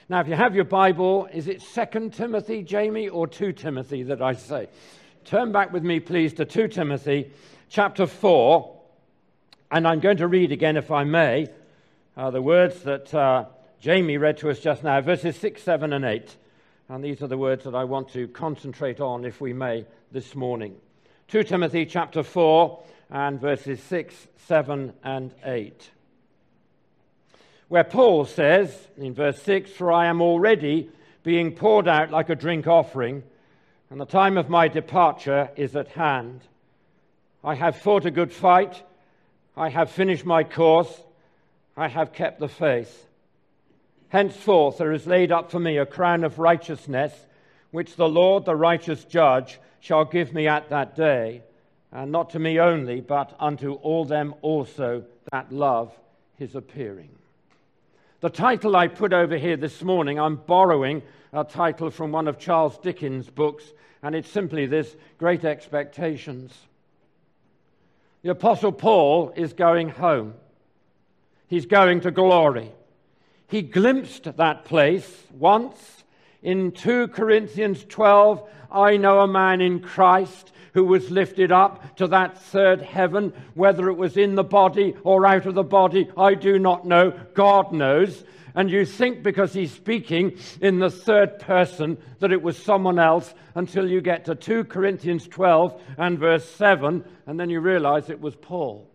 Now, if you have your Bible, is it 2 Timothy, Jamie, or 2 Timothy that I say? Turn back with me, please, to 2 Timothy chapter 4, and I'm going to read again, if I may, the words that Jamie read to us just now, verses 6, 7, and 8. And these are the words that I want to concentrate on, if we may, this morning. 2 Timothy chapter 4 and verses 6, 7, and 8. Where Paul says, in verse 6, "For I am already being poured out like a drink offering, and the time of my departure is at hand. I have fought a good fight, I have finished my course, I have kept the faith. Henceforth there is laid up for me a crown of righteousness, which the Lord, the righteous judge, shall give me at that day, and not to me only, but unto all them also that love his appearing." The title I put over here this morning, I'm borrowing a title from one of Charles Dickens' books, and it's simply this: Great Expectations. The Apostle Paul is going home. He's going to glory. He glimpsed that place once in 2 Corinthians 12. "I know a man in Christ who was lifted up to that third heaven, whether it was in the body or out of the body, I do not know, God knows." And you think because he's speaking in the third person that it was someone else, until you get to 2 Corinthians 12 and verse 7, and then you realize it was Paul.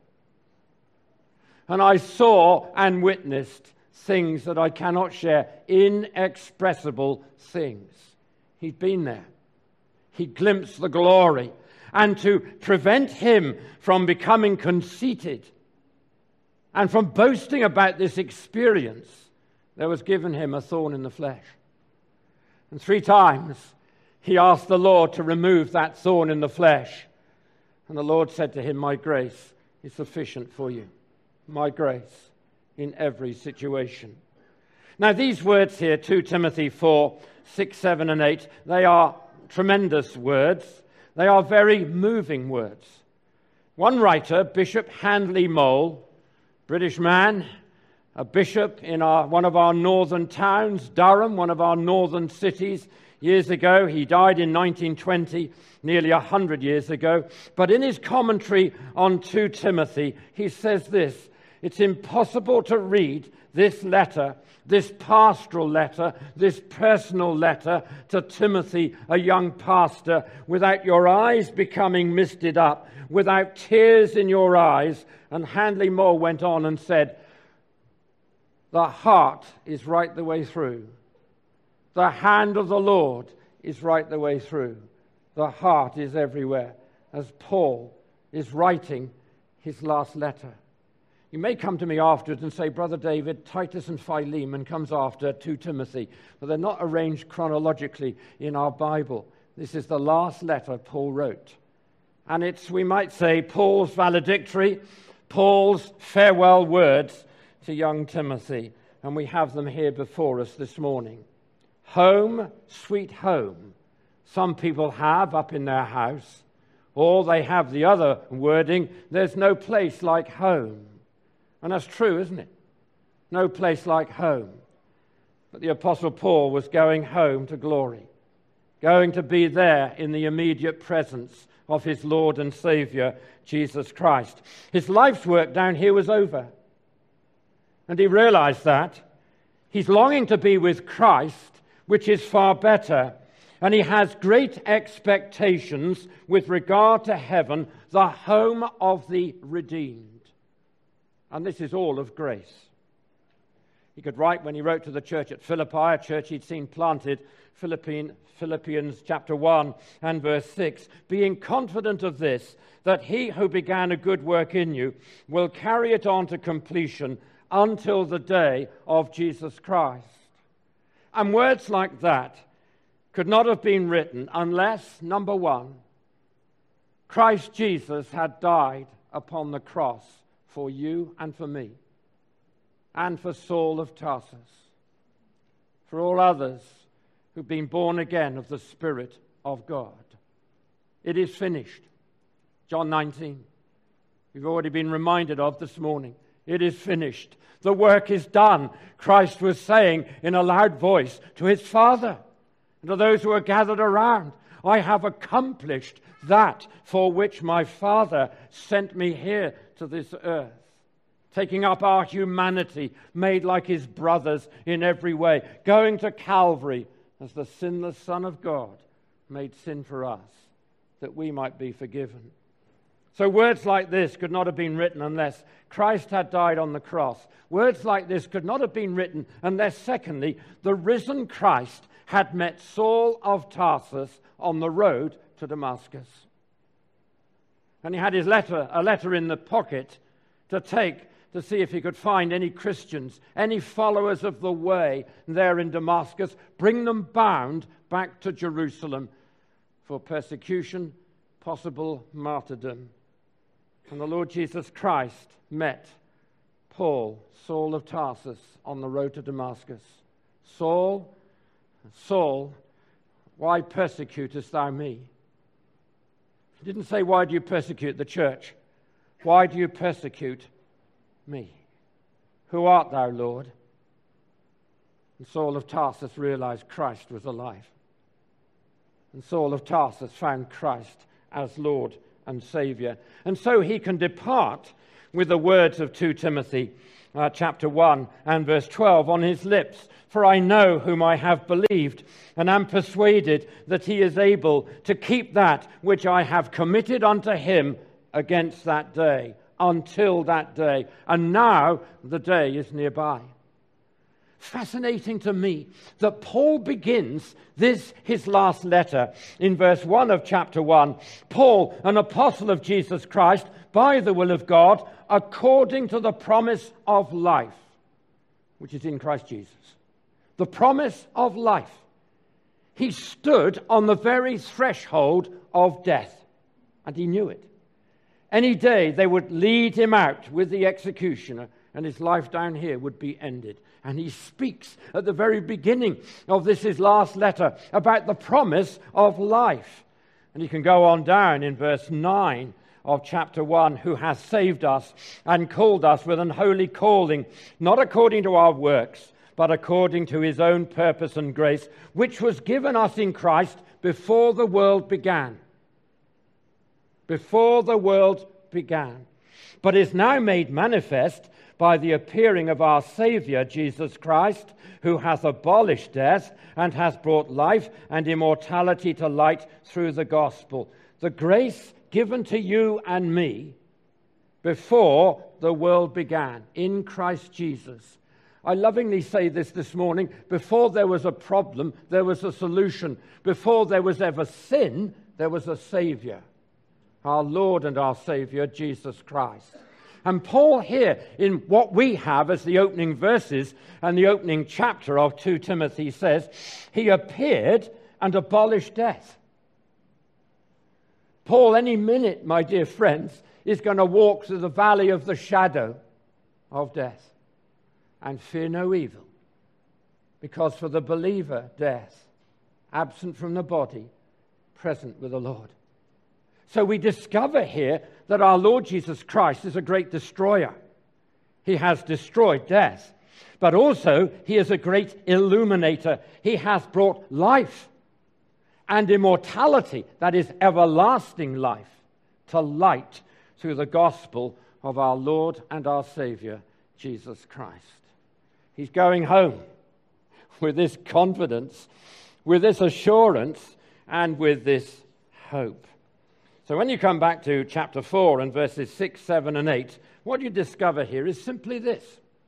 "And I saw and witnessed things that I cannot share, inexpressible things." He'd been there. He glimpsed the glory. And to prevent him from becoming conceited and from boasting about this experience, there was given him a thorn in the flesh. And 3 times he asked the Lord to remove that thorn in the flesh. And the Lord said to him, "My grace is sufficient for you. My grace in every situation." Now these words here, 2 Timothy 4, 6, 7, and 8, they are tremendous words. They are very moving words. One writer, Bishop Handley Mole, British man, a bishop in one of our northern towns, Durham, one of our northern cities, years ago. He died in 1920, nearly 100 years ago. But in his commentary on 2 Timothy, he says this: "It's impossible to read this letter, this pastoral letter, this personal letter to Timothy, a young pastor, without your eyes becoming misted up, without tears in your eyes." And Handley Moore went on and said, "The heart is right the way through. The hand of the Lord is right the way through. The heart is everywhere," as Paul is writing his last letter. You may come to me afterwards and say, "Brother David, Titus and Philemon comes after 2 Timothy." But they're not arranged chronologically in our Bible. This is the last letter Paul wrote. And it's, we might say, Paul's valedictory, Paul's farewell words to young Timothy. And we have them here before us this morning. Home, sweet home. Some people have up in their house. Or they have the other wording, "There's no place like home." And that's true, isn't it? No place like home. But the Apostle Paul was going home to glory, going to be there in the immediate presence of his Lord and Savior, Jesus Christ. His life's work down here was over. And he realized that. He's longing to be with Christ, which is far better. And he has great expectations with regard to heaven, the home of the redeemed. And this is all of grace. He could write, when he wrote to the church at Philippi, a church he'd seen planted, Philippians chapter 1 and verse 6, "Being confident of this, that he who began a good work in you will carry it on to completion until the day of Jesus Christ." And words like that could not have been written unless, number one, Christ Jesus had died upon the cross for you and for me, and for Saul of Tarsus, for all others who've been born again of the Spirit of God. It is finished. John 19. We've already been reminded of this morning It is finished. The work is done. Christ was saying in a loud voice to his Father and to those who are gathered around, I have accomplished that for which my Father sent me here to this earth. Taking up our humanity, made like his brothers in every way, going to Calvary as the sinless Son of God made sin for us, that we might be forgiven. So words like this could not have been written unless Christ had died on the cross. Words like this could not have been written unless, secondly, the risen Christ had met Saul of Tarsus on the road to Damascus. And he had a letter in the pocket to take to see if he could find any Christians, any followers of the way there in Damascus, bring them bound back to Jerusalem for persecution, possible martyrdom. And the Lord Jesus Christ met Paul, Saul of Tarsus, on the road to Damascus. Saul, Saul, why persecutest thou me? He didn't say, why do you persecute the church? Why do you persecute me? Who art thou, Lord? And Saul of Tarsus realized Christ was alive. And Saul of Tarsus found Christ as Lord and Savior. And so he can depart with the words of 2 Timothy chapter 1 and verse 12 on his lips. For I know whom I have believed, and am persuaded that he is able to keep that which I have committed unto him against that day, until that day. And now the day is nearby. Fascinating to me that Paul begins this, his last letter, in verse 1 of chapter 1. Paul, an apostle of Jesus Christ, by the will of God, according to the promise of life, which is in Christ Jesus. The promise of life. He stood on the very threshold of death, and he knew it. Any day they would lead him out with the executioner, and his life down here would be ended. And he speaks at the very beginning of this, his last letter, about the promise of life. And you can go on down in verse 9 of chapter 1, who has saved us and called us with an holy calling, not according to our works, but according to his own purpose and grace, which was given us in Christ before the world began. Before the world began. But is now made manifest by the appearing of our Savior, Jesus Christ, who hath abolished death and has brought life and immortality to light through the gospel. The grace given to you and me before the world began, in Christ Jesus. I lovingly say this morning, before there was a problem, there was a solution. Before there was ever sin, there was a Savior. Our Lord and our Savior, Jesus Christ. And Paul here, in what we have as the opening verses and the opening chapter of 2 Timothy, says, he appeared and abolished death. Paul, any minute, my dear friends, is going to walk through the valley of the shadow of death and fear no evil. Because for the believer, death, absent from the body, present with the Lord. So we discover here that our Lord Jesus Christ is a great destroyer. He has destroyed death. But also, he is a great illuminator. He has brought life and immortality, that is everlasting life, to light through the gospel of our Lord and our Savior, Jesus Christ. He's going home with this confidence, with this assurance, and with this hope. So when you come back to chapter 4 and verses 6, 7, and 8, what you discover here is simply this.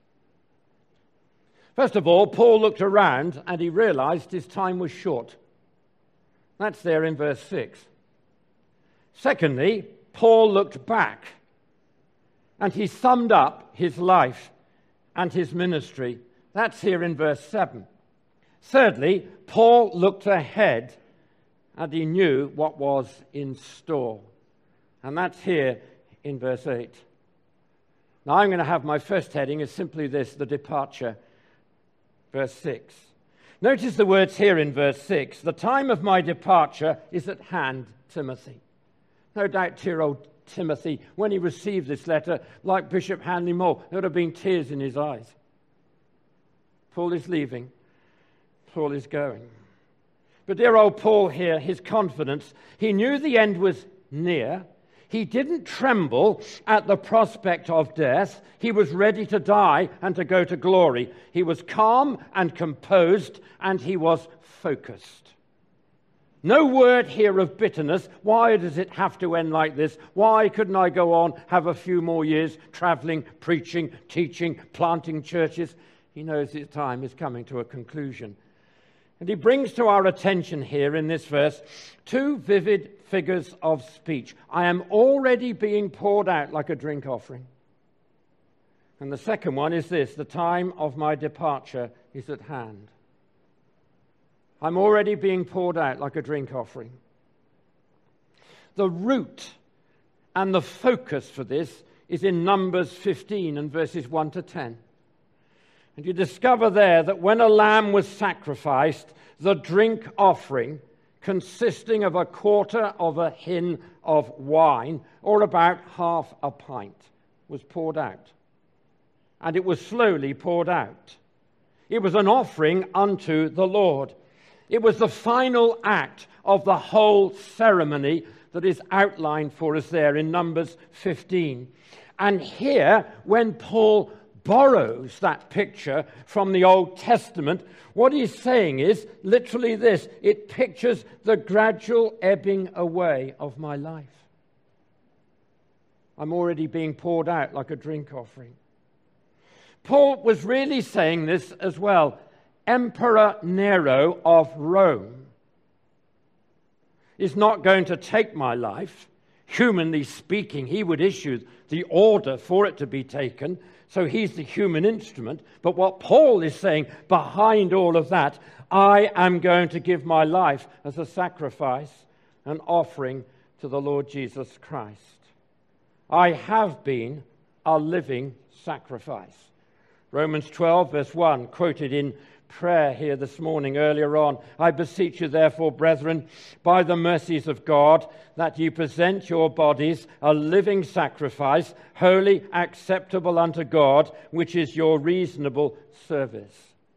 First of all, Paul looked around and he realized his time was short. That's there in verse 6. Secondly, Paul looked back and he summed up his life and his ministry. That's here in verse 7. Thirdly, Paul looked ahead and he knew what was in store. And that's here in verse 8. Now I'm going to have my first heading is simply this, the departure. Verse 6. Notice the words here in verse 6. The time of my departure is at hand, Timothy. No doubt Timothy, when he received this letter, like Bishop Hanley Moore, there would have been tears in his eyes. Paul is leaving. Paul is going. But dear old Paul here, his confidence, he knew the end was near. He didn't tremble at the prospect of death. He was ready to die and to go to glory. He was calm and composed, and he was focused. No word here of bitterness. Why does it have to end like this? Why couldn't I go on, have a few more years traveling, preaching, teaching, planting churches? He knows his time is coming to a conclusion. And he brings to our attention here in this verse two vivid figures of speech. I am already being poured out like a drink offering. And the second one is this: the time of my departure is at hand. I'm already being poured out like a drink offering. The root and the focus for this is in Numbers 15 and verses 1 to 10. And you discover there that when a lamb was sacrificed, the drink offering, consisting of a quarter of a hin of wine, or about half a pint, was poured out. And it was slowly poured out. It was an offering unto the Lord. It was the final act of the whole ceremony that is outlined for us there in Numbers 15. And here, when Paul borrows that picture from the Old Testament, what he's saying is literally this: it pictures the gradual ebbing away of my life. I'm already being poured out like a drink offering. Paul was really saying this as well. Emperor Nero of Rome is not going to take my life. Humanly speaking, he would issue the order for it to be taken. So he's the human instrument. But what Paul is saying, behind all of that, I am going to give my life as a sacrifice, an offering to the Lord Jesus Christ. I have been a living sacrifice. Romans 12, verse 1, quoted in prayer here this morning earlier on. I beseech you therefore, brethren, by the mercies of God, that you present your bodies a living sacrifice, holy, acceptable unto God, which is your reasonable service.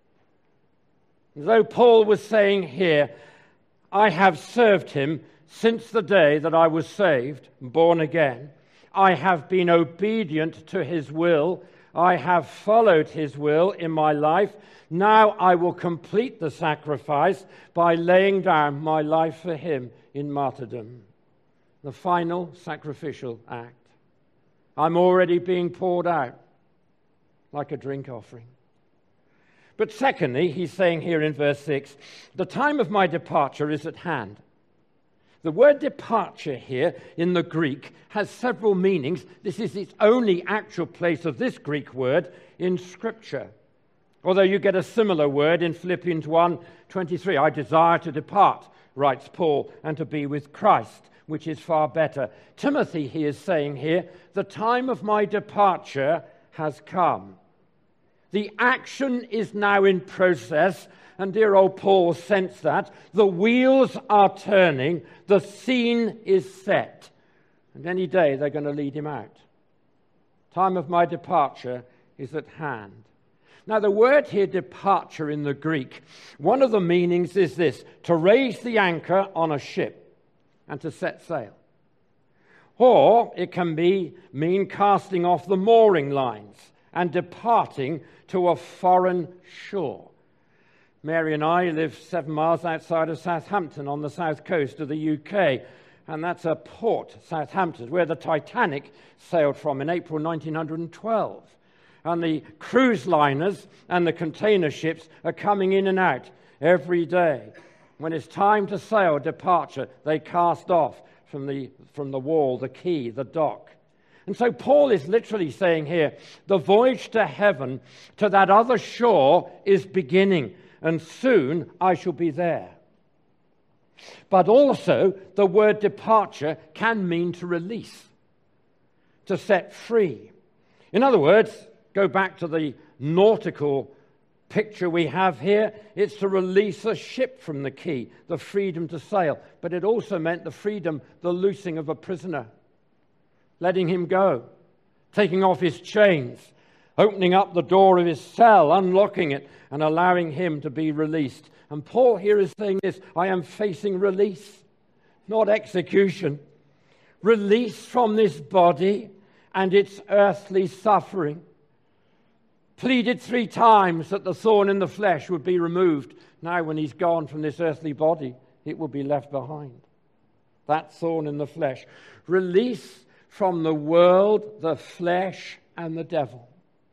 Though Paul was saying here, I have served him since the day that I was saved, born again. I have been obedient to his will. I have followed his will in my life. Now I will complete the sacrifice by laying down my life for him in martyrdom. The final sacrificial act. I'm already being poured out like a drink offering. But secondly, he's saying here in verse 6, the time of my departure is at hand. The word departure here in the Greek has several meanings. This is its only actual place of this Greek word in Scripture. Although you get a similar word in Philippians 1:23. I desire to depart, writes Paul, and to be with Christ, which is far better. Timothy, he is saying here, the time of my departure has come. The action is now in process, and dear old Paul sensed that. The wheels are turning, the scene is set, and any day they're going to lead him out. Time of my departure is at hand. Now, the word here, departure, in the Greek, one of the meanings is this: to raise the anchor on a ship and to set sail. Or it can mean casting off the mooring lines and departing to a foreign shore. Mary and I live 7 miles outside of Southampton on the south coast of the UK, and that's a port, Southampton, where the Titanic sailed from in April 1912. And the cruise liners and the container ships are coming in and out every day. When it's time to sail, departure, they cast off from the wall, the quay, the dock. And so Paul is literally saying here, the voyage to heaven, to that other shore, is beginning, and soon I shall be there. But also, the word departure can mean to release, to set free. In other words, go back to the nautical picture we have here. It's to release a ship from the quay, the freedom to sail. But it also meant the freedom, the loosing of a prisoner. letting him go, taking off his chains, opening up the door of his cell, unlocking it, and allowing him to be released. And Paul here is saying this: I am facing release, not execution. Release from this body and its earthly suffering. Pleaded 3 times that the thorn in the flesh would be removed. Now when he's gone from this earthly body, it will be left behind. That thorn in the flesh. Release from the world, the flesh, and the devil.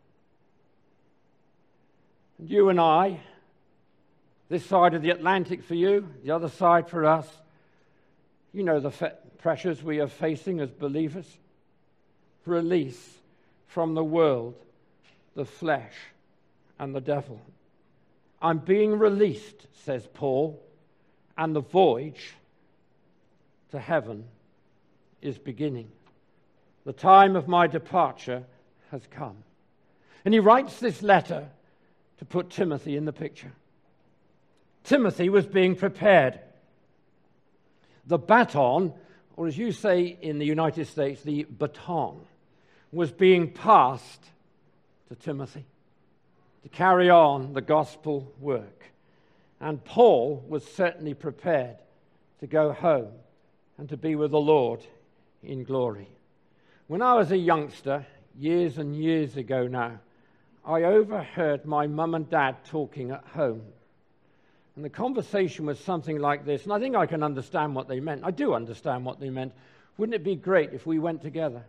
And you and I, this side of the Atlantic for you, the other side for us, you know the pressures we are facing as believers. Release from the world, the flesh, and the devil. I'm being released, says Paul, and the voyage to heaven is beginning. The time of my departure has come. And he writes this letter to put Timothy in the picture. Timothy was being prepared. The baton, or as you say in the United States, the baton, was being passed to Timothy to carry on the gospel work. And Paul was certainly prepared to go home and to be with the Lord in glory. When I was a youngster, years and years ago now, I overheard my mum and dad talking at home. And the conversation was something like this, and I think I can understand what they meant. I do understand what they meant. Wouldn't it be great if we went together?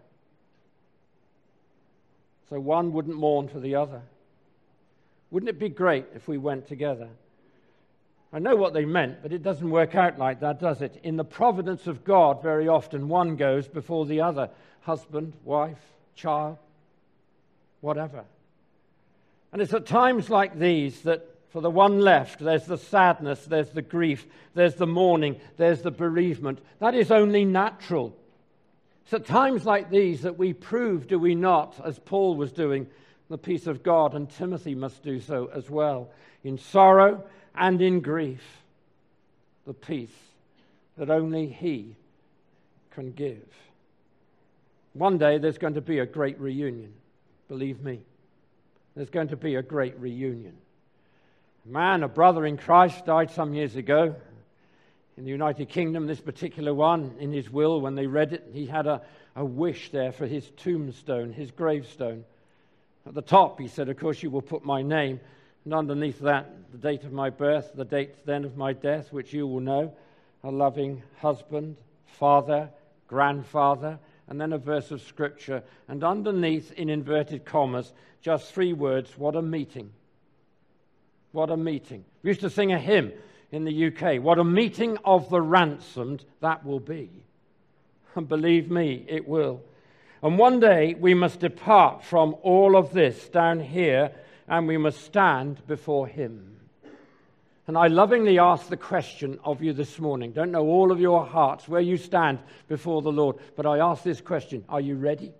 So one wouldn't mourn for the other. Wouldn't it be great if we went together? I know what they meant, but it doesn't work out like that, does it? In the providence of God, very often one goes before the other. Husband, wife, child, whatever. And it's at times like these that for the one left, there's the sadness, there's the grief, there's the mourning, there's the bereavement. That is only natural. It's at times like these that we prove, do we not, as Paul was doing, the peace of God, and Timothy must do so as well, in sorrow and in grief, the peace that only he can give. One day there's going to be a great reunion, believe me. There's going to be a great reunion. A man, a brother in Christ, died some years ago in the United Kingdom. This particular one, in his will, when they read it, he had a wish there for his tombstone, his gravestone. At the top, he said, of course, you will put my name, and underneath that, the date of my birth, the date then of my death, which you will know, a loving husband, father, grandfather, and then a verse of Scripture, and underneath, in inverted commas, just 3 words: what a meeting. What a meeting. We used to sing a hymn in the UK, what a meeting of the ransomed that will be. And believe me, it will. And one day we must depart from all of this down here, and we must stand before him. And I lovingly ask the question of you this morning. Don't know all of your hearts where you stand before the Lord, but I ask this question: are you ready?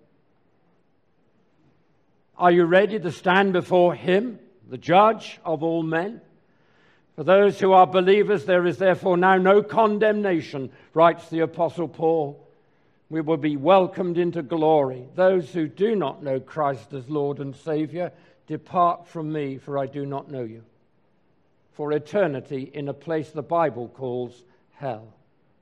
Are you ready to stand before him, the judge of all men? For those who are believers, there is therefore now no condemnation, writes the Apostle Paul. We will be welcomed into glory. Those who do not know Christ as Lord and Savior, depart from me, for I do not know you. For eternity in a place the Bible calls hell.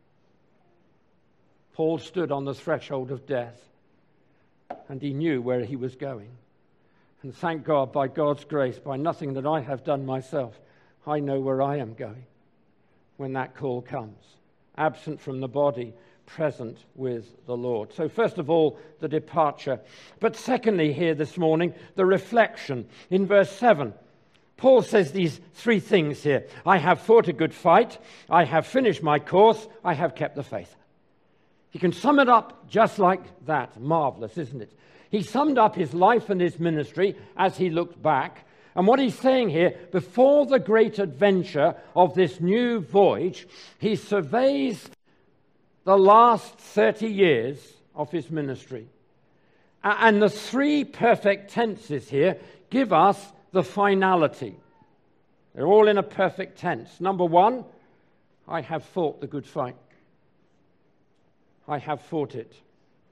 Paul stood on the threshold of death, and he knew where he was going. And thank God, by God's grace, by nothing that I have done myself, I know where I am going when that call comes. Absent from the body, present with the Lord. So first of all, the departure. But secondly, here this morning, the reflection. In verse 7, Paul says these 3 things here. I have fought a good fight. I have finished my course. I have kept the faith. He can sum it up just like that. Marvelous, isn't it? He summed up his life and his ministry as he looked back. And what he's saying here, before the great adventure of this new voyage, he surveys the last 30 years of his ministry. And the 3 perfect tenses here give us the finality. They're all in a perfect tense. Number 1, I have fought the good fight. I have fought it.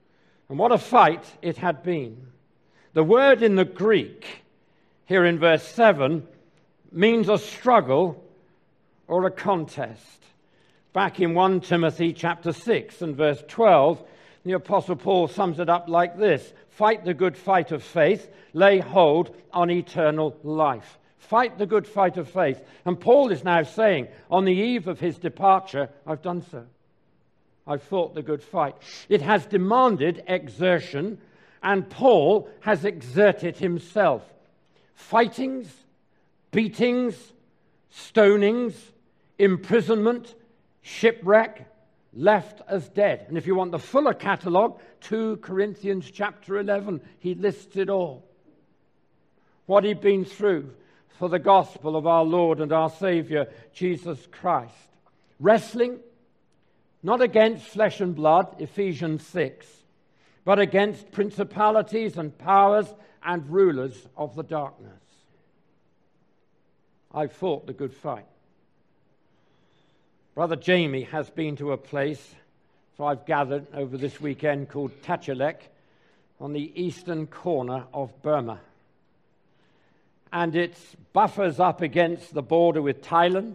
And what a fight it had been. The word in the Greek, here in verse 7, means a struggle or a contest. Back in 1 Timothy chapter 6 and verse 12, the Apostle Paul sums it up like this: fight the good fight of faith, lay hold on eternal life. Fight the good fight of faith. And Paul is now saying, on the eve of his departure, I've done so. I've fought the good fight. It has demanded exertion, and Paul has exerted himself. Fightings, beatings, stonings, imprisonment, shipwreck, left as dead. And if you want the fuller catalogue, 2 Corinthians chapter 11, he lists it all. What he'd been through for the gospel of our Lord and our Savior, Jesus Christ. Wrestling, not against flesh and blood, Ephesians 6, but against principalities and powers and rulers of the darkness. I fought the good fight. Brother Jamie has been to a place, so I've gathered over this weekend, called Tachelek, on the eastern corner of Burma. And it buffers up against the border with Thailand.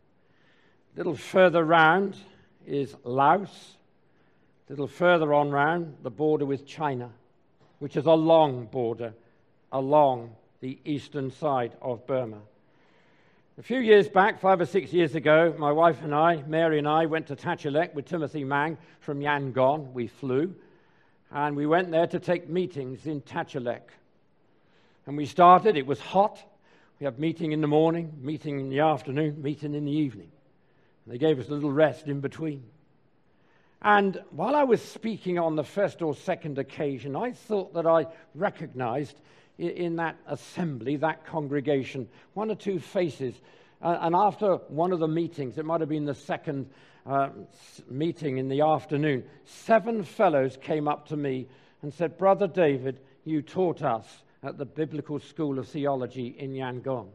A little further round is Laos. A little further on round, the border with China, which is a long border along the eastern side of Burma. A few years back, 5 or 6 years ago, my wife and I, Mary and I, went to Tachelek with Timothy Mang from Yangon. We flew, and we went there to take meetings in Tachelek. And we started, it was hot. We had meeting in the morning, meeting in the afternoon, meeting in the evening. And they gave us a little rest in between. And while I was speaking on the first or second occasion, I thought that I recognized in that assembly, that congregation, 1 or 2 faces. And after one of the meetings, it might have been the second meeting in the afternoon, 7 fellows came up to me and said, "Brother David, you taught us at the Biblical School of Theology in Yangon."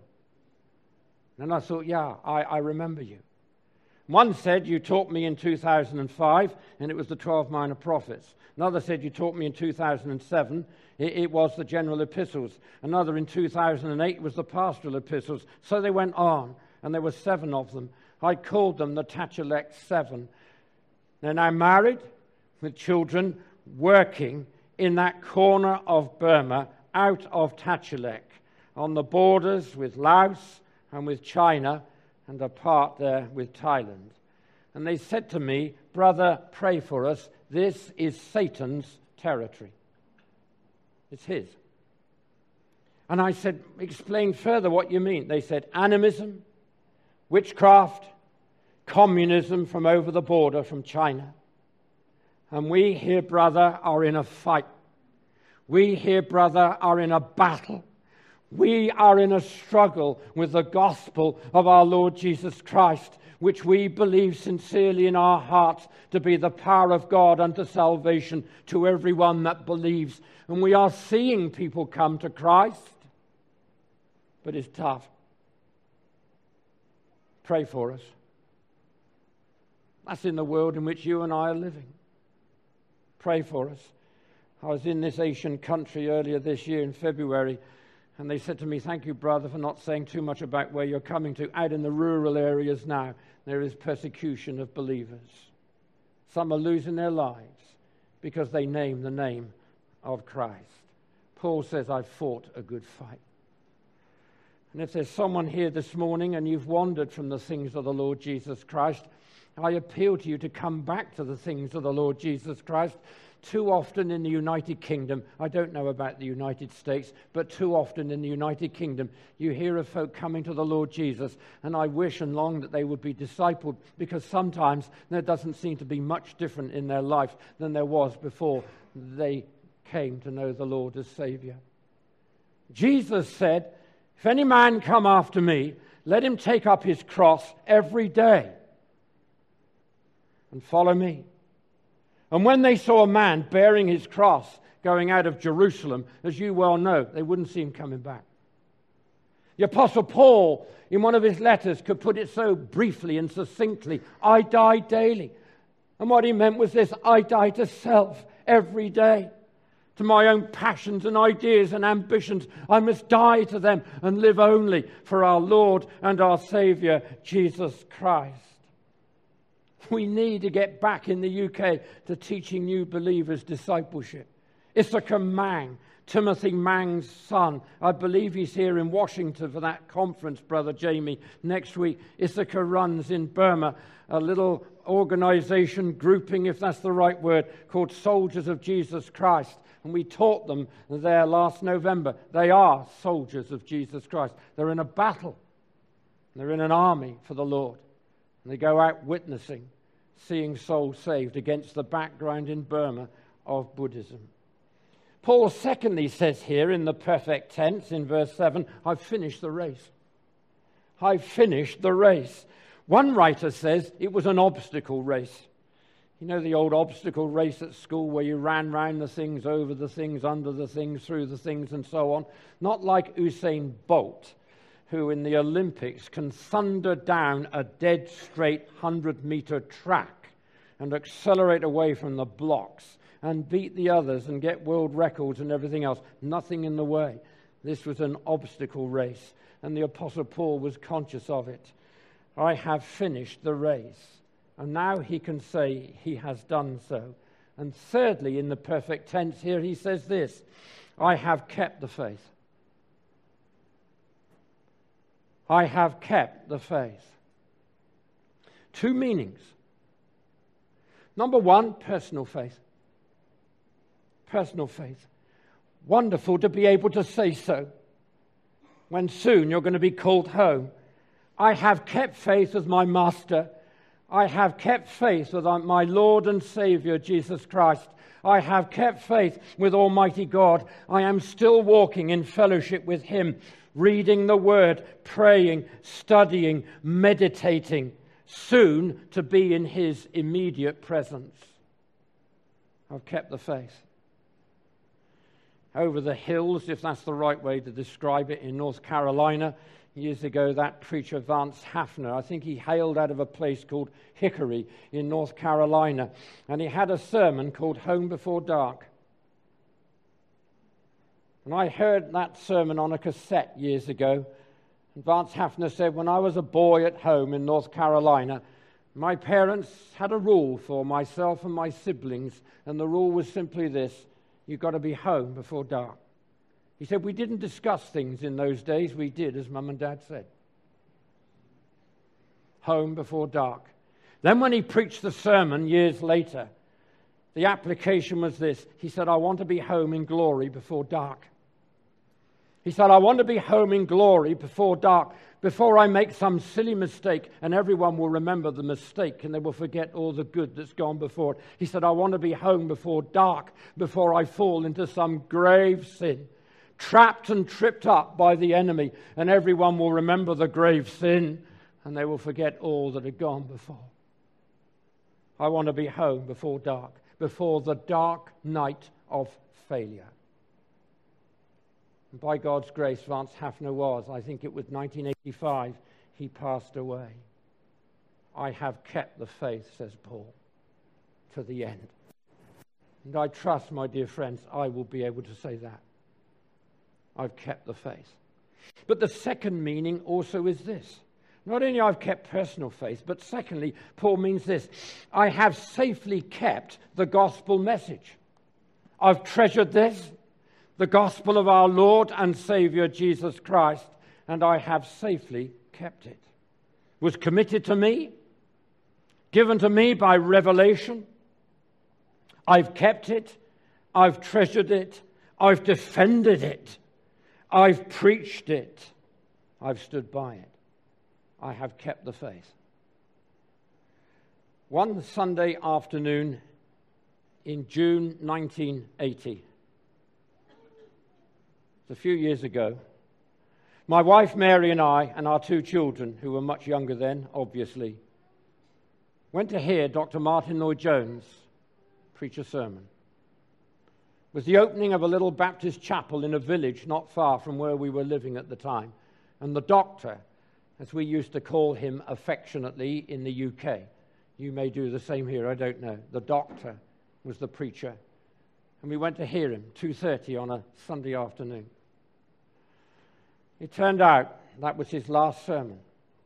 And I thought, yeah, I remember you. One said, "You taught me in 2005, and it was the 12 Minor Prophets." Another said, "You taught me in 2007. It was the General Epistles." Another in 2008, it was the Pastoral Epistles. So they went on, and there were 7 of them. I called them the Tachelek 7. They're now married, with children, working in that corner of Burma, out of Tachelek, on the borders with Laos and with China, and a part there with Thailand. And they said to me, "Brother, pray for us. This is Satan's territory. It's his." And I said, "Explain further what you mean." They said, "Animism, witchcraft, communism from over the border from China. And we here, brother, are in a fight. We here, brother, are in a battle. We are in a struggle with the gospel of our Lord Jesus Christ, which we believe sincerely in our hearts to be the power of God unto salvation to everyone that believes. And we are seeing people come to Christ, but it's tough. Pray for us." That's in the world in which you and I are living. Pray for us. I was in this Asian country earlier this year in February, and they said to me, "Thank you, brother, for not saying too much about where you're coming to." Out in the rural areas now, there is persecution of believers. Some are losing their lives because they name the name of Christ. Paul says, "I've fought a good fight." And if there's someone here this morning and you've wandered from the things of the Lord Jesus Christ, I appeal to you to come back to the things of the Lord Jesus Christ. Too often in the United Kingdom, I don't know about the United States, but too often in the United Kingdom, you hear of folk coming to the Lord Jesus, and I wish and long that they would be discipled, because sometimes there doesn't seem to be much different in their life than there was before they came to know the Lord as Savior. Jesus said, "If any man come after me, let him take up his cross every day and follow me." And when they saw a man bearing his cross going out of Jerusalem, as you well know, they wouldn't see him coming back. The Apostle Paul, in one of his letters, could put it so briefly and succinctly: "I die daily." And what he meant was this: I die to self every day. To my own passions and ideas and ambitions, I must die to them and live only for our Lord and our Saviour, Jesus Christ. We need to get back in the UK to teaching new believers discipleship. Issachar Mang, Timothy Mang's son, I believe he's here in Washington for that conference, Brother Jamie, next week. Issachar runs in Burma a little organization, grouping, if that's the right word, called Soldiers of Jesus Christ. And we taught them there last November. They are soldiers of Jesus Christ. They're in a battle. They're in an army for the Lord. And they go out witnessing, seeing souls saved against the background in Burma of Buddhism. Paul secondly says here in the perfect tense in verse 7, I've finished the race. I've finished the race. One writer says it was an obstacle race. You know the old obstacle race at school where you ran round the things, over the things, under the things, through the things, and so on? Not like Usain Bolt, who in the Olympics can thunder down a dead straight 100-meter track and accelerate away from the blocks and beat the others and get world records and everything else. Nothing in the way. This was an obstacle race, and the Apostle Paul was conscious of it. I have finished the race. And now he can say he has done so. And thirdly, in the perfect tense here, he says this, I have kept the faith. I have kept the faith. Two meanings. Number one, personal faith. Personal faith. Wonderful to be able to say so when soon you're going to be called home. I have kept faith with my Master. I have kept faith with my Lord and Savior, Jesus Christ. I have kept faith with Almighty God. I am still walking in fellowship with Him, reading the Word, praying, studying, meditating, soon to be in His immediate presence. I've kept the faith. Over the hills, if that's the right way to describe it, in North Carolina, years ago, that preacher, Vance Havner, I think he hailed out of a place called Hickory in North Carolina, and he had a sermon called Home Before Dark. And I heard that sermon on a cassette years ago, and Vance Havner said, when I was a boy at home in North Carolina, my parents had a rule for myself and my siblings, and the rule was simply this, you've got to be home before dark. He said, we didn't discuss things in those days. We did, as Mum and Dad said. Home before dark. Then when he preached the sermon years later, the application was this. He said, I want to be home in glory before dark. He said, I want to be home in glory before dark, before I make some silly mistake, and everyone will remember the mistake and they will forget all the good that's gone before it. He said, I want to be home before dark, before I fall into some grave sin, trapped and tripped up by the enemy, and everyone will remember the grave sin, and they will forget all that had gone before. I want to be home before dark, before the dark night of failure. And by God's grace, Vance Havner was, I think it was 1985, he passed away. I have kept the faith, says Paul, to the end. And I trust, my dear friends, I will be able to say that. I've kept the faith. But the second meaning also is this. Not only I've kept personal faith, but secondly, Paul means this. I have safely kept the gospel message. I've treasured this, the gospel of our Lord and Savior Jesus Christ, and I have safely kept it. It was committed to me, given to me by revelation. I've kept it. I've treasured it. I've defended it. I've preached it. I've stood by it. I have kept the faith. One Sunday afternoon in June 1980, a few years ago, my wife Mary and I and our two children, who were much younger then, obviously, went to hear Dr. Martin Lloyd-Jones preach a sermon. It was the opening of a little Baptist chapel in a village not far from where we were living at the time. And the doctor, as we used to call him affectionately in the UK, you may do the same here, I don't know. The doctor was the preacher. And we went to hear him, 2:30 on a Sunday afternoon. It turned out that was his last sermon.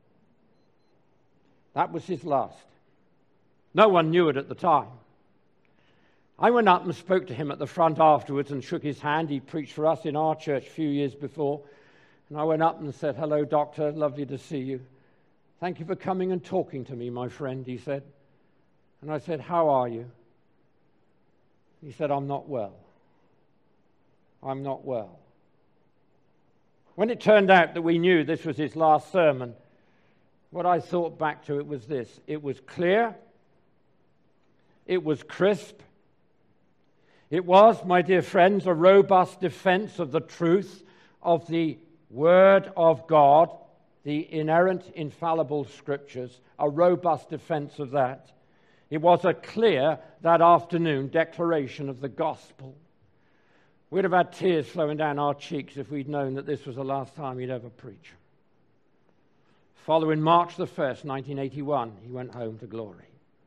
That was his last. No one knew it at the time. I went up and spoke to him at the front afterwards and shook his hand. He preached for us in our church a few years before. And I went up and said, "Hello, doctor, lovely to see you. Thank you for coming and talking to me, my friend," he said. And I said, "How are you?" He said, "I'm not well. I'm not well." When it turned out that we knew this was his last sermon, what I thought back to it was this. It was clear. It was crisp. It was, my dear friends, a robust defense of the truth of the Word of God, the inerrant, infallible Scriptures, a robust defense of that. It was a clear, that afternoon, declaration of the gospel. We'd have had tears flowing down our cheeks if we'd known that this was the last time he'd ever preach. Following March the 1st, 1981, he went home to glory.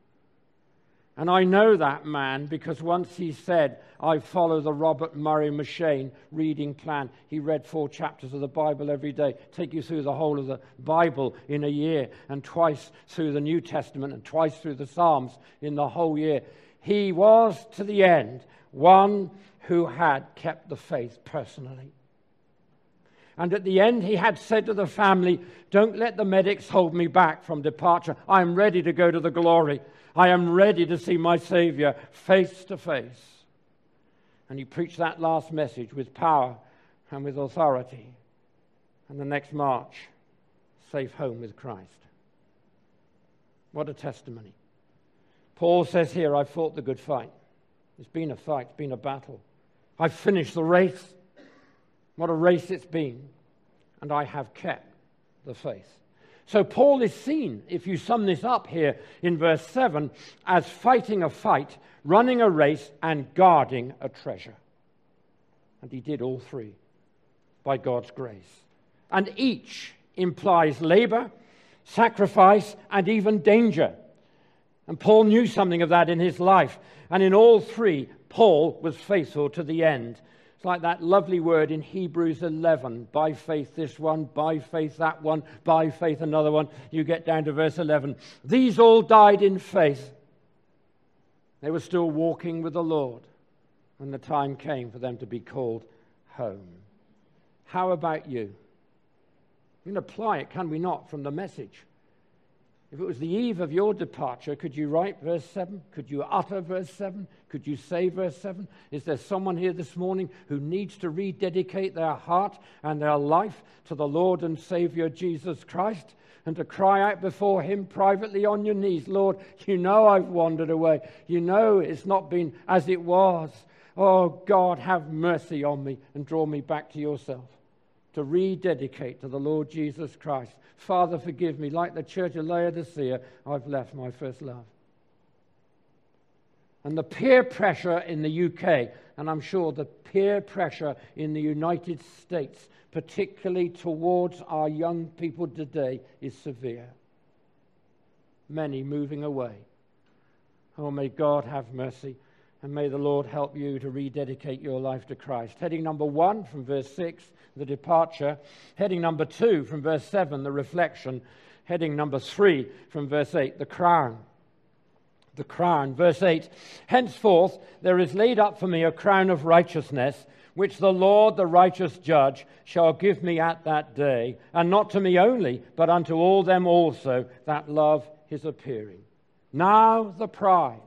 And I know that man because once he said, "I follow the Robert Murray M'Cheyne reading plan." He read 4 chapters of the Bible every day, take you through the whole of the Bible in a year, and twice through the New Testament and twice through the Psalms in the whole year. He was, to the end, one who had kept the faith personally. And at the end, he had said to the family, "Don't let the medics hold me back from departure. I am ready to go to the glory. I am ready to see my Savior face to face." And he preached that last message with power and with authority. And the next March, safe home with Christ. What a testimony. Paul says here, "I've fought the good fight." It's been a fight, it's been a battle. I've finished the race. What a race it's been. And I have kept the faith. So Paul is seen, if you sum this up here in verse 7, as fighting a fight, running a race, and guarding a treasure. And he did all three by God's grace. And each implies labor, sacrifice, and even danger. And Paul knew something of that in his life. And in all three, Paul was faithful to the end. It's like that lovely word in Hebrews 11, by faith this one, by faith that one, by faith another one. You get down to verse 11. These all died in faith. They were still walking with the Lord when the time came for them to be called home. How about you? We can apply it, can we not, from the message? If it was the eve of your departure, could you write verse 7? Could you utter verse 7? Could you say verse 7? Is there someone here this morning who needs to rededicate their heart and their life to the Lord and Savior Jesus Christ and to cry out before him privately on your knees, "Lord, you know I've wandered away. You know it's not been as it was. Oh, God, have mercy on me and draw me back to yourself." To rededicate to the Lord Jesus Christ. "Father, forgive me. Like the church of Laodicea, I've left my first love." And the peer pressure in the UK, and I'm sure the peer pressure in the United States, particularly towards our young people today, is severe. Many moving away. Oh, may God have mercy. And may the Lord help you to rededicate your life to Christ. Heading number 1 from verse 6, the departure. Heading number 2 from verse 7, the reflection. Heading number 3 from verse 8, the crown. The crown. Verse 8, "Henceforth there is laid up for me a crown of righteousness, which the Lord, the righteous judge, shall give me at that day, and not to me only, but unto all them also that love his appearing." Now the prize.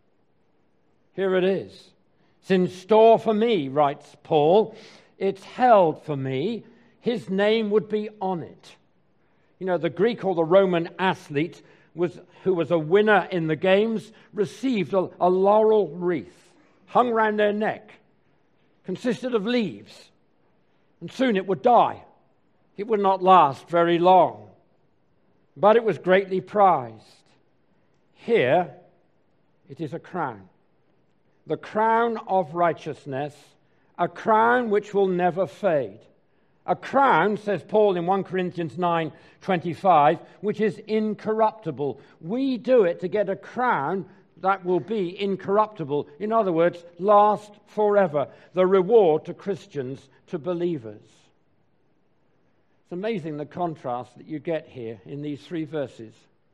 Here it is. "It's in store for me," writes Paul. "It's held for me. His name would be on it." You know, the Greek or the Roman athlete who was a winner in the games received a laurel wreath hung round their neck, consisted of leaves, and soon it would die. It would not last very long, but it was greatly prized. Here it is a crown. The crown of righteousness, a crown which will never fade. A crown, says Paul in 1 Corinthians 9:25, which is incorruptible. We do it to get a crown that will be incorruptible. In other words, last forever. The reward to Christians, to believers. It's amazing the contrast that you get here in these 3 verses.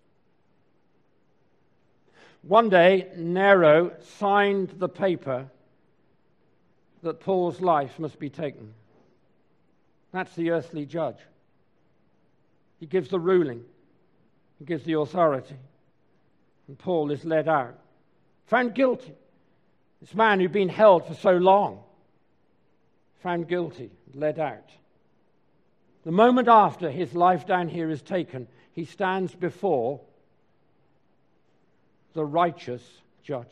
One day, Nero signed the paper that Paul's life must be taken. That's the earthly judge. He gives the ruling. He gives the authority. And Paul is led out, found guilty. This man who'd been held for so long, found guilty, led out. The moment after his life down here is taken, he stands before the righteous judge.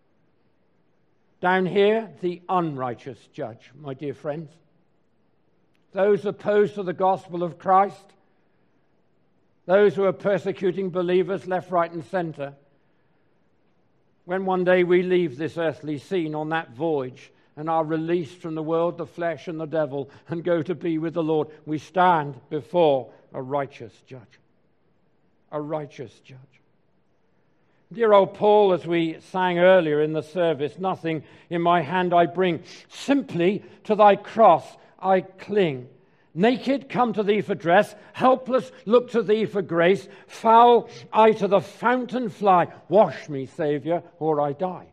Down here, the unrighteous judge, my dear friends. Those opposed to the gospel of Christ, those who are persecuting believers left, right, and center. When one day we leave this earthly scene on that voyage and are released from the world, the flesh, and the devil, and go to be with the Lord, we stand before a righteous judge. A righteous judge. Dear old Paul, as we sang earlier in the service, nothing in my hand I bring, simply to thy cross I cling. Naked, come to thee for dress, helpless, look to thee for grace, foul, I to the fountain fly, wash me, Saviour, or I die.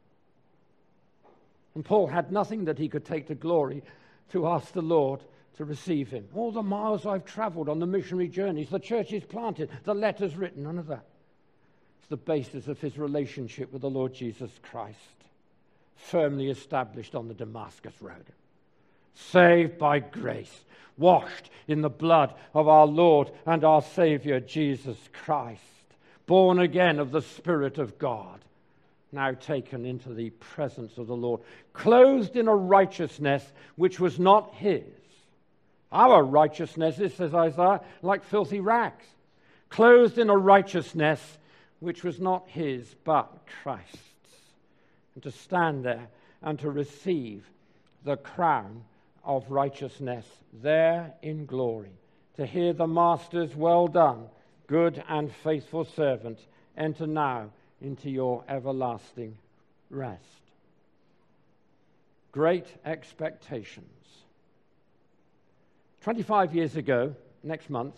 And Paul had nothing that he could take to glory to ask the Lord to receive him. All the miles I've traveled on the missionary journeys, the churches planted, the letters written, none of that. It's the basis of his relationship with the Lord Jesus Christ, firmly established on the Damascus Road. Saved by grace, washed in the blood of our Lord and our Savior Jesus Christ, born again of the Spirit of God, now taken into the presence of the Lord, clothed in a righteousness which was not his. Our righteousness is, says Isaiah, like filthy rags, clothed in a righteousness which was not his, but Christ's, and to stand there and to receive the crown of righteousness there in glory, to hear the Master's well done, good and faithful servant, enter now into your everlasting rest. Great expectations. 25 years ago, next month,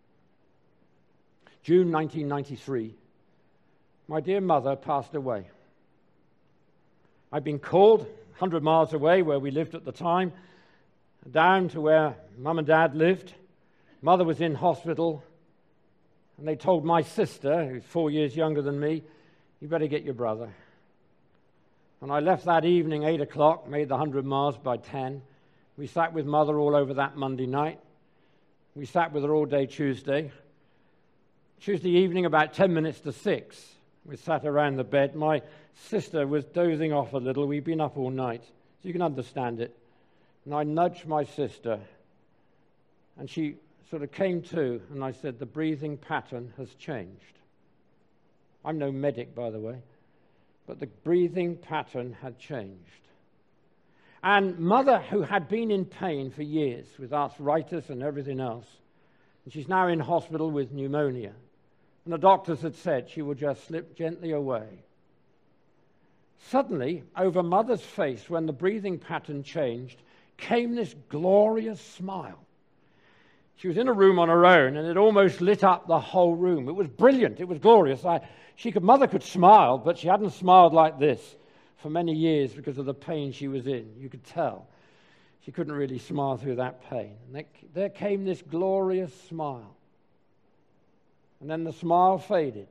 June 1993, my dear mother passed away. I'd been called 100 miles away where we lived at the time, down to where Mum and Dad lived. Mother was in hospital, and they told my sister, who's 4 years younger than me, you better get your brother. And I left that evening, 8 o'clock, made the 100 miles by 10. We sat with Mother all over that Monday night. We sat with her all day Tuesday. Tuesday evening, about 10 minutes to 6, we sat around the bed. My sister was dozing off a little. We'd been up all night, so you can understand it. And I nudged my sister, and she sort of came to, and I said, the breathing pattern has changed. I'm no medic, by the way, but the breathing pattern had changed. And Mother, who had been in pain for years with arthritis and everything else, and she's now in hospital with pneumonia, and the doctors had said she would just slip gently away. Suddenly, over Mother's face, when the breathing pattern changed, came this glorious smile. She was in a room on her own, and it almost lit up the whole room. It was brilliant. It was glorious. Mother could smile, but she hadn't smiled like this for many years because of the pain she was in. You could tell. She couldn't really smile through that pain. And there came this glorious smile. And then the smile faded,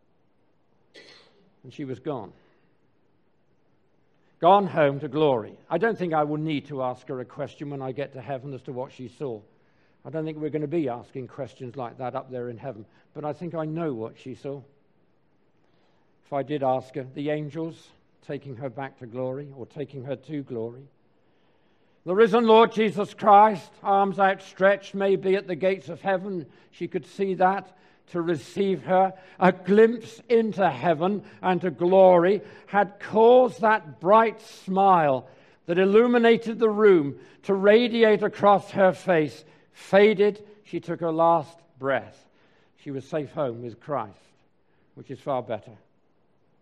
and she was gone. Gone home to glory. I don't think I will need to ask her a question when I get to heaven as to what she saw. I don't think we're going to be asking questions like that up there in heaven, but I think I know what she saw. If I did ask her, the angels taking her back to glory or taking her to glory. The risen Lord Jesus Christ, arms outstretched, maybe at the gates of heaven, she could see that, to receive her. A glimpse into heaven and to glory had caused that bright smile that illuminated the room to radiate across her face. Faded, she took her last breath. She was safe home with Christ, which is far better.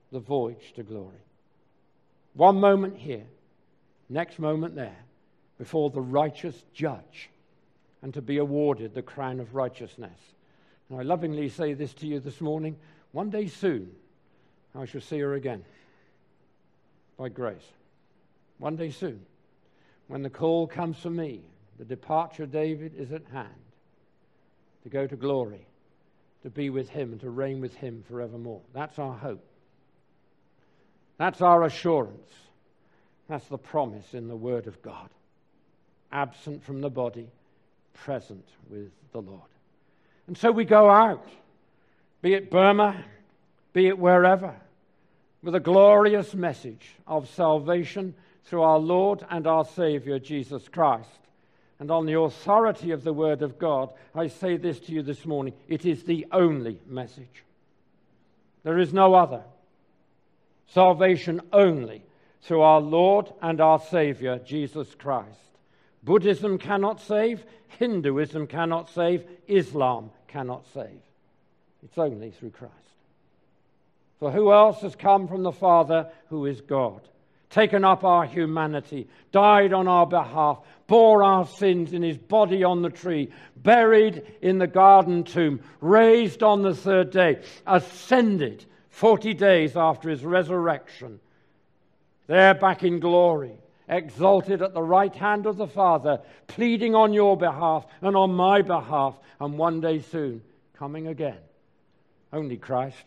the voyage to glory. One moment here, next moment there, before the righteous judge, and to be awarded the crown of righteousness. And I lovingly say this to you this morning, one day soon, I shall see her again, by grace. One day soon, when the call comes for me, the departure of David is at hand, to go to glory, to be with him and to reign with him forevermore. That's our hope. That's our assurance. That's the promise in the Word of God. Absent from the body, present with the Lord. And so we go out, be it Burma, be it wherever, with a glorious message of salvation through our Lord and our Savior, Jesus Christ. And on the authority of the Word of God, I say this to you this morning, it is the only message. There is no other. Salvation only through our Lord and our Savior, Jesus Christ. Buddhism cannot save, Hinduism cannot save, Islam cannot save. It's only through Christ. For who else has come from the Father who is God, taken up our humanity, died on our behalf, bore our sins in his body on the tree, buried in the garden tomb, raised on the third day, ascended 40 days after his resurrection, there back in glory, exalted at the right hand of the Father, pleading on your behalf and on my behalf, and one day soon coming again. Only Christ.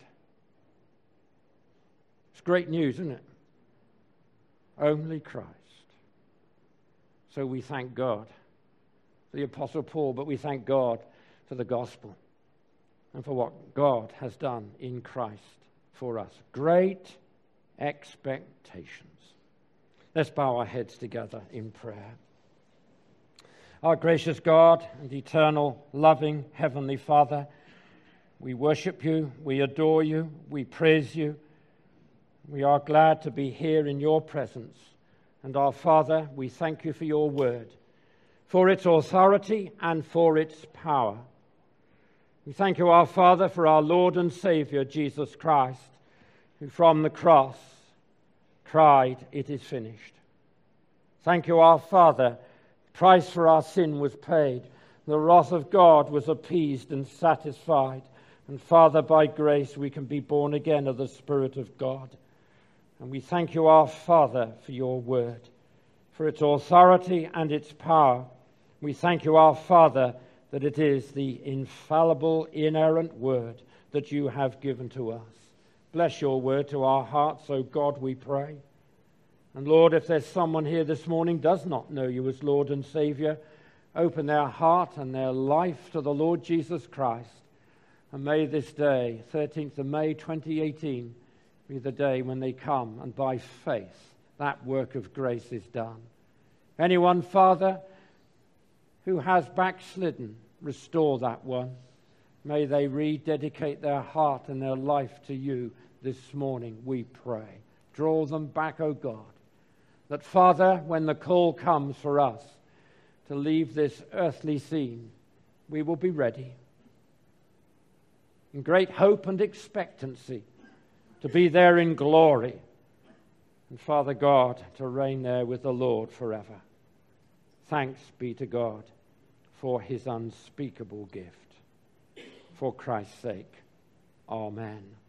It's great news, isn't it? Only Christ. So we thank God for the Apostle Paul, but we thank God for the gospel and for what God has done in Christ for us. Great expectations. Let's bow our heads together in prayer. Our gracious God and eternal, loving Heavenly Father, we worship you, we adore you, we praise you. We are glad to be here in your presence. And our Father, we thank you for your word, for its authority and for its power. We thank you, our Father, for our Lord and Savior, Jesus Christ, who from the cross cried, "It is finished." Thank you, our Father, the price for our sin was paid. The wrath of God was appeased and satisfied. And Father, by grace we can be born again of the Spirit of God. And we thank you, our Father, for your word, for its authority and its power. We thank you, our Father, that it is the infallible, inerrant word that you have given to us. Bless your word to our hearts, O God, we pray. And Lord, if there's someone here this morning does not know you as Lord and Savior, open their heart and their life to the Lord Jesus Christ. And may this day, 13th of May 2018, be the day when they come and by faith that work of grace is done. Anyone, Father, who has backslidden, restore that one. May they rededicate their heart and their life to you this morning, we pray. Draw them back, O God, that, Father, when the call comes for us to leave this earthly scene, we will be ready in great hope and expectancy to be there in glory, and Father God, to reign there with the Lord forever. Thanks be to God for his unspeakable gift. For Christ's sake, amen.